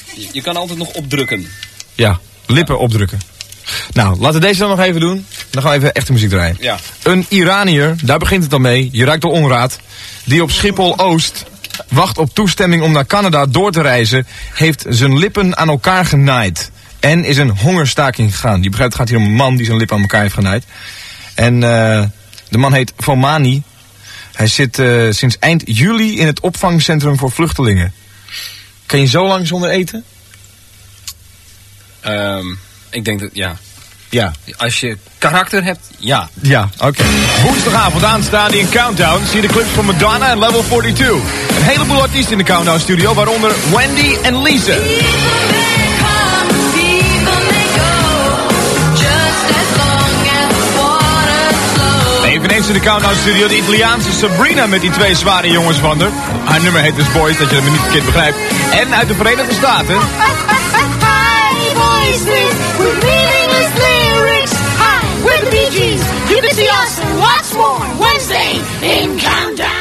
Je kan altijd nog opdrukken. Ja, lippen opdrukken. Nou, laten we deze dan nog even doen. Dan gaan we even echte muziek draaien. Ja. Een Iranier, daar begint het dan mee. Je ruikt al onraad. Die op Schiphol-Oost wacht op toestemming om naar Canada door te reizen. Heeft zijn lippen aan elkaar genaaid. En is een hongerstaking gegaan. Je begrijpt, het gaat hier om een man die zijn lippen aan elkaar heeft genaaid. En de man heet Fomani. Hij zit sinds eind juli in het opvangcentrum voor vluchtelingen. Kan je zo lang zonder eten? Ik denk dat, ja. Ja. Als je karakter hebt, ja. Ja, oké. Woensdagavond aanstaande in Countdown zie je de clips van Madonna en Level 42. Een heleboel artiesten in de Countdown studio, waaronder Wendy en Lisa. Eveneens in de Countdown studio de Italiaanse Sabrina met die twee zware jongens van haar. Haar nummer heet dus Boys, dat je het niet verkeerd begrijpt. En uit de Verenigde Staten... With meaningless lyrics, hi, we're the Bee Gees. You can see us and lots more Wednesday in Countdown.